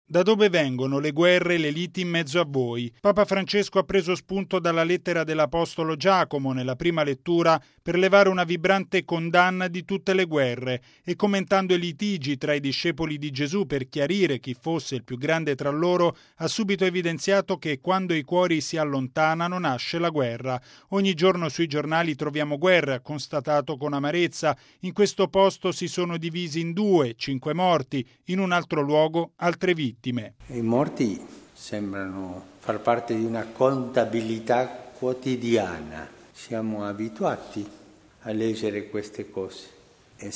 Da dove vengono le guerre e le liti in mezzo a voi? Papa Francesco ha preso spunto dalla lettera dell'Apostolo Giacomo nella prima lettura per levare una vibrante condanna di tutte le guerre e commentando i litigi tra i discepoli di Gesù per chiarire chi fosse il più grande tra loro, ha subito evidenziato che quando i cuori si allontanano nasce la guerra. Ogni giorno sui giornali troviamo guerre, ha constatato con amarezza. In questo posto si sono divisi in due, 5 morti, in un altro luogo altre vittime. I morti sembrano far parte di una contabilità quotidiana. Siamo abituati a leggere queste cose e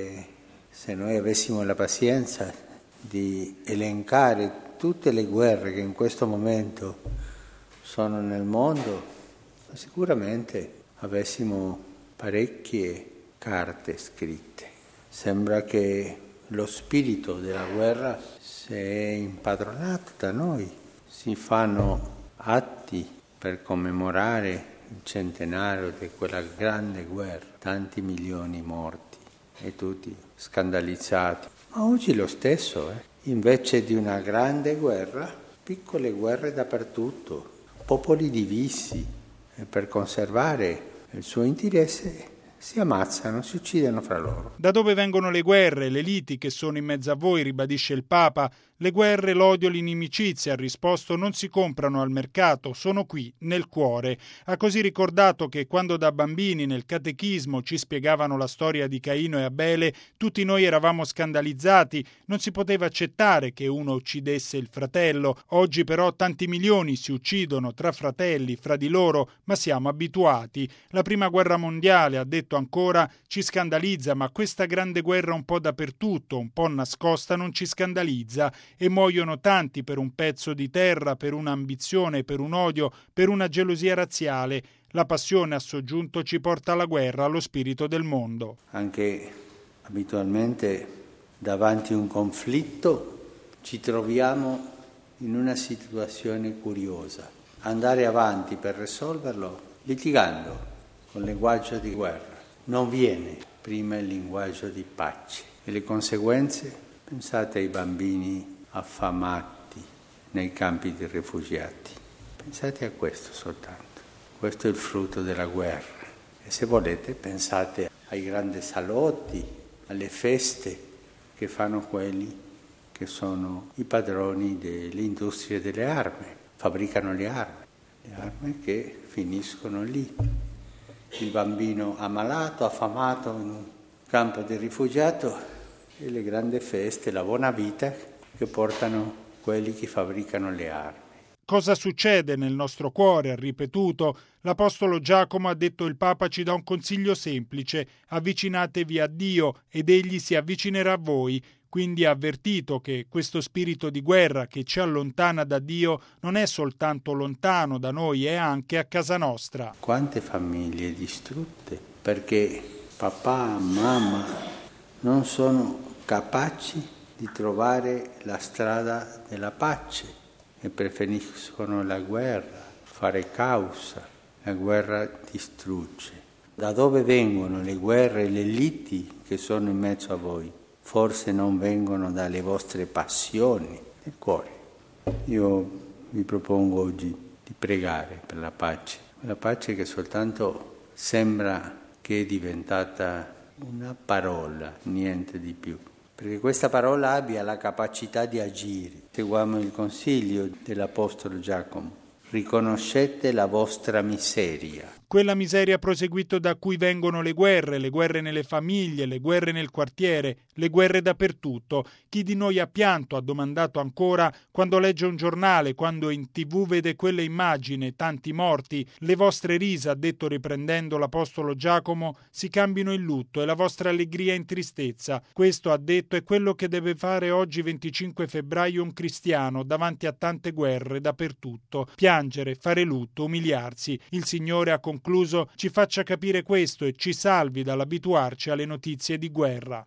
se noi avessimo la pazienza di elencare tutte le guerre che in questo momento sono nel mondo, sicuramente avessimo parecchie carte scritte. Sembra che lo spirito della guerra si è impadronato da noi. Si fanno atti per commemorare il centenario di quella grande guerra, tanti milioni morti e tutti scandalizzati. Ma oggi lo stesso, invece di una grande guerra, piccole guerre dappertutto, popoli divisi e per conservare il suo interesse si ammazzano, si uccidono fra loro. Da dove vengono le guerre, le liti che sono in mezzo a voi, ribadisce il Papa. Le guerre, l'odio, l'inimicizia, ha risposto, non si comprano al mercato, sono qui, nel cuore. Ha così ricordato che quando da bambini nel catechismo ci spiegavano la storia di Caino e Abele, tutti noi eravamo scandalizzati, non si poteva accettare che uno uccidesse il fratello. Oggi però tanti milioni si uccidono tra fratelli, fra di loro, ma siamo abituati. La prima guerra mondiale, ha detto ancora, ci scandalizza, ma questa grande guerra un po' dappertutto, un po' nascosta, non ci scandalizza. E muoiono tanti per un pezzo di terra, per un'ambizione, per un odio, per una gelosia razziale. La passione, ha soggiunto, ci porta alla guerra, allo spirito del mondo. Anche abitualmente davanti a un conflitto ci troviamo in una situazione curiosa. Andare avanti per risolverlo litigando con il linguaggio di guerra. Non viene prima il linguaggio di pace. E le conseguenze? Pensate ai bambini affamati nei campi di rifugiati. Pensate a questo soltanto. Questo è il frutto della guerra. E se volete pensate ai grandi salotti, alle feste che fanno quelli che sono i padroni delle industrie delle armi. Fabbricano le armi che finiscono lì. Il bambino ammalato, affamato in un campo di rifugiato e le grandi feste, la buona vita che portano quelli che fabbricano le armi. Cosa succede nel nostro cuore, ha ripetuto. L'Apostolo Giacomo, ha detto il Papa, ci dà un consiglio semplice: avvicinatevi a Dio ed Egli si avvicinerà a voi. Quindi ha avvertito che questo spirito di guerra che ci allontana da Dio non è soltanto lontano da noi, è anche a casa nostra. Quante famiglie distrutte perché papà, mamma non sono capaci di trovare la strada della pace e preferiscono la guerra, fare causa. La guerra distrugge. Da dove vengono le guerre e le liti che sono in mezzo a voi? Forse non vengono dalle vostre passioni del cuore. Io vi propongo oggi di pregare per la pace che soltanto sembra che è diventata una parola, niente di più. Perché questa parola abbia la capacità di agire. Seguiamo il consiglio dell'Apostolo Giacomo. Riconoscete la vostra miseria. Quella miseria, proseguito, da cui vengono le guerre nelle famiglie, le guerre nel quartiere, le guerre dappertutto. Chi di noi ha pianto, ha domandato ancora, quando legge un giornale, quando in TV vede quelle immagini, tanti morti? Le vostre risa, ha detto riprendendo l'Apostolo Giacomo, si cambino in lutto e la vostra allegria in tristezza. Questo, ha detto, è quello che deve fare oggi 25 febbraio un cristiano davanti a tante guerre dappertutto. Piangere, fare lutto, umiliarsi. Il Signore, ha concluso, ci faccia capire questo e ci salvi dall'abituarci alle notizie di guerra.